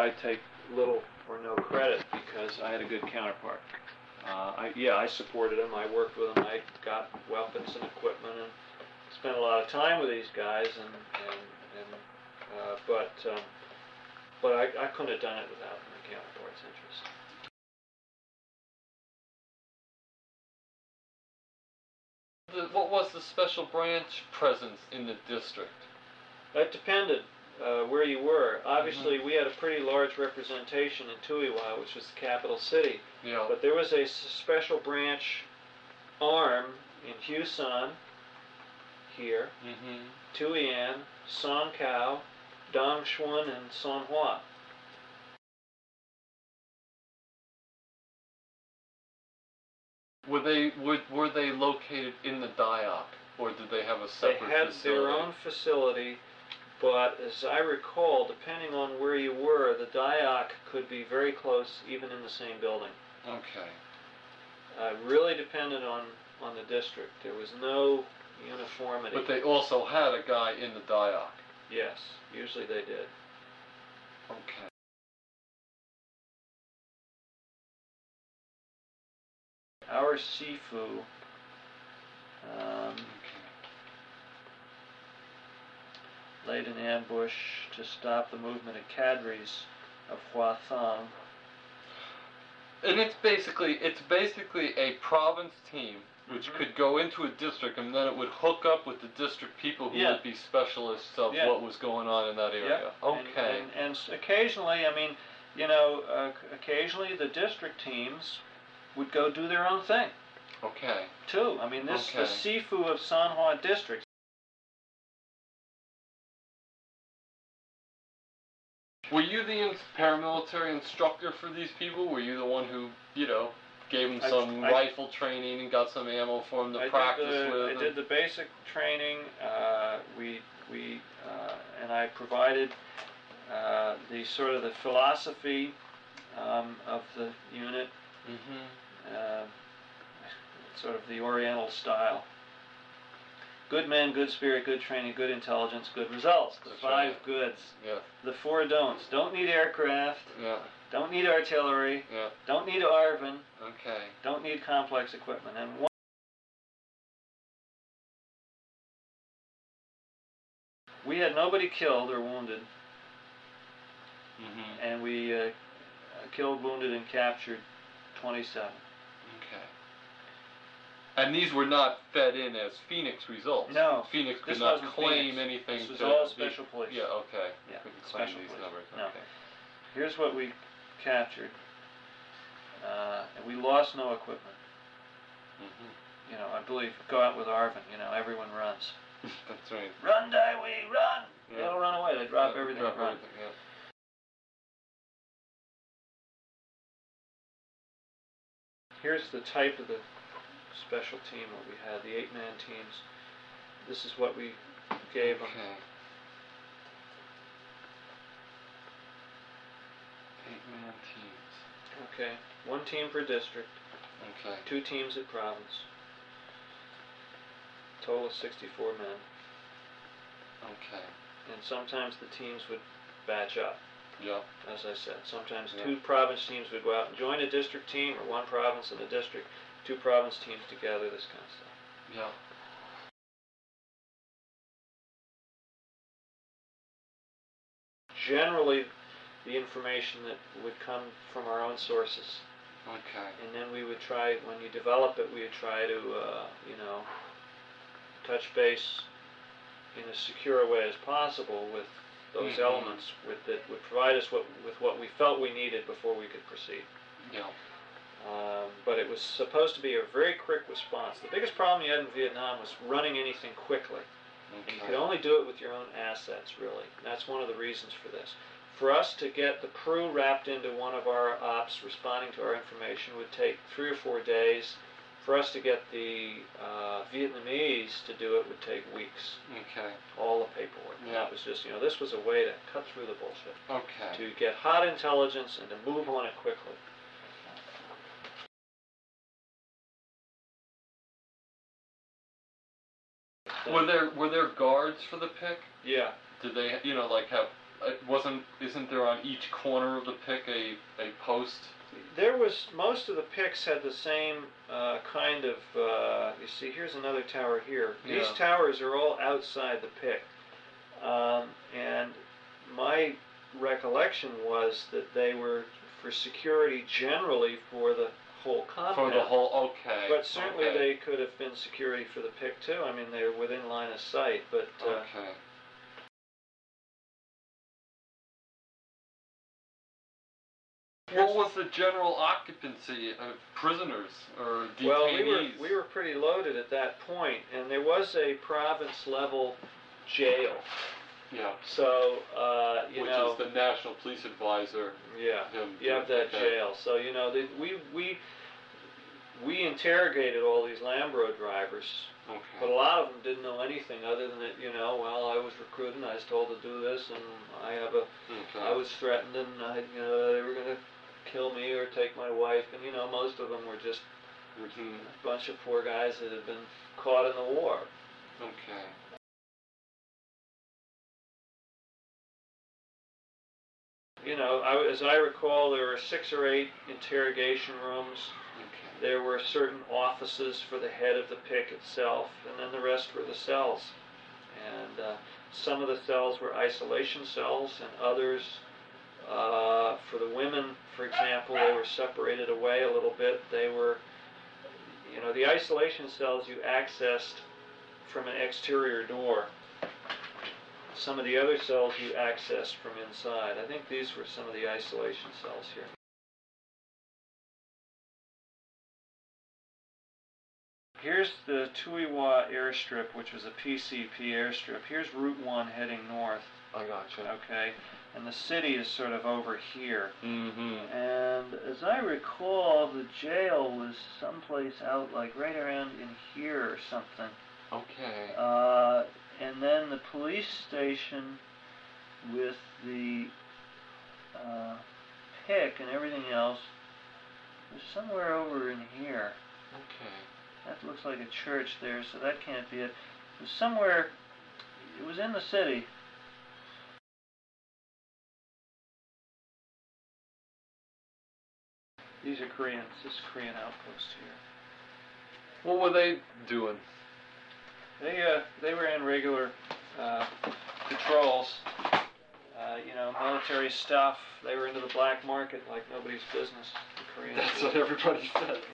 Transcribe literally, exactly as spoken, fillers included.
I take little or no credit because I had a good counterpart. Uh, I, yeah, I supported them. I worked with them. I got weapons and equipment and spent a lot of time with these guys. And, and, and uh, but um, but I, I couldn't have done it without my counterpart's interest. The, what was the special branch presence in the district? It depended uh, where you were. Obviously, mm-hmm. we had a pretty large representation in Tuiwa, which was the capital city. Yeah. But there was a special branch arm in Husan, here, mm-hmm. Tuian, Songkhao, Dongchuan, and Songhua. Were they were, were they located in the Dayak, or did they have a separate facility? They had facility? their own facility, but as I recall, depending on where you were, the Dayak could be very close, even in the same building. Okay. Uh, really depended on, on the district. There was no uniformity. But they also had a guy in the Dayak? Yes, usually they did. Okay. Our Sifu um, okay. laid an ambush to stop the movement of cadres of Huathang. And it's basically it's basically a province team which mm-hmm. could go into a district, and then it would hook up with the district people who yeah. would be specialists of yeah. what was going on in that area. Yep. Okay. And, and, and occasionally, I mean, you know, uh, occasionally the district teams would go do their own thing. Okay. Too. I mean, this okay. the Sifu of Sanhua district. Were you the paramilitary instructor for these people? Were you the one who, you know, gave them some I, I, rifle training and got some ammo for them to I practice did the, with? I did the basic training. Uh, we we uh, and I provided uh, the sort of the philosophy um, of the unit. Mm-hmm. Uh, sort of the Oriental style. Good men, good spirit, good training, good intelligence, good results. The That's five right. goods. Yeah. The four don'ts. Don't need aircraft. Yeah. Don't need artillery. Yeah. Don't need ARVN. Okay. Don't need complex equipment. And one we had nobody killed or wounded. Mm-hmm. And we uh, killed, wounded, and captured twenty-seven. Okay. And these were not fed in as Phoenix results. No. Phoenix could this not wasn't claim Phoenix. anything. This was to all be, special police. Yeah. Okay. Yeah. Couldn't claim Special these police. numbers. No. Okay. Here's what we captured. Uh, and we lost no equipment. Mm-hmm. You know, I believe go out with ARVN. You know, everyone runs. That's right. Run, Daiwi, run! Yeah. They don't run away. They drop yeah, everything drop and run. Everything, yeah. Here's the type of the special team that we had, the eight-man teams. This is what we gave okay. them. Eight-man teams. Okay. One team per district. Okay. Two teams at province. Total of sixty-four men. Okay. And sometimes the teams would batch up. Yeah. As I said, sometimes yeah. two province teams would go out and join a district team, or one province and a district, two province teams together, this kind of stuff. Yeah. Generally, the information that would come from our own sources. Okay. And then we would try, when you develop it, we would try to, uh, you know, touch base in as secure a way as possible with those mm-hmm. elements with, that would provide us what, with what we felt we needed before we could proceed. Yeah. Um, but it was supposed to be a very quick response. The biggest problem you had in Vietnam was running anything quickly. Okay. And you could only do it with your own assets, really. And that's one of the reasons for this. For us to get the crew wrapped into one of our ops responding to our information would take three or four days. For us to get the uh, Vietnamese to do it would take weeks. Okay. All the paperwork. Yeah. That was just, you know, this was a way to cut through the bullshit. Okay. To get hot intelligence and to move on it quickly. Were there were there guards for the P I C? Yeah. Did they, you know, like have it wasn't. Isn't there on each corner of the pick a a post? There was, most of the picks had the same uh, kind of, uh, you see, here's another tower here. These Yeah. towers are all outside the pick. Um, and my recollection was that they were for security generally for the whole compound. For the whole, okay. But certainly okay. they could have been security for the pick too. I mean, they were within line of sight, but... Uh, okay. What was the general occupancy of prisoners or detainees? Well, we were, we were pretty loaded at that point, and there was a province-level jail. Yeah. So, uh, you Which know... is the National Police Advisor. Yeah, Him, you have that okay. jail. So, you know, they, we, we, we interrogated all these Lambro drivers, Okay. but a lot of them didn't know anything other than that, you know, well, I was recruited and I was told to do this, and I have a... Okay. I was threatened, and I, you know, they were going to kill me or take my wife, and you know, most of them were just Mm-hmm. a bunch of poor guys that had been caught in the war. Okay. You know, I, as I recall, there were six or eight interrogation rooms. Okay. There were certain offices for the head of the pick itself, and then the rest were the cells. And uh, some of the cells were isolation cells, and others, uh, for the women, for example, they were separated away a little bit. They were, you know, the isolation cells you accessed from an exterior door. Some of the other cells you accessed from inside. I think these were some of the isolation cells here. Here's the Tuiwa airstrip, which was a P C P airstrip. Here's Route one heading north. I gotcha. Okay, and the city is sort of over here. Mm-hmm. And as I recall, the jail was someplace out, like right around in here or something. Okay. Uh, and then the police station with the uh, pick and everything else was somewhere over in here. Okay. That looks like a church there, so that can't be it. It was somewhere, it was in the city. These are Koreans, this is Korean outpost here. What were they doing? They, uh, they were in regular uh, patrols, uh, you know, military stuff. They were into the black market like nobody's business. The Koreans. That's what everybody said.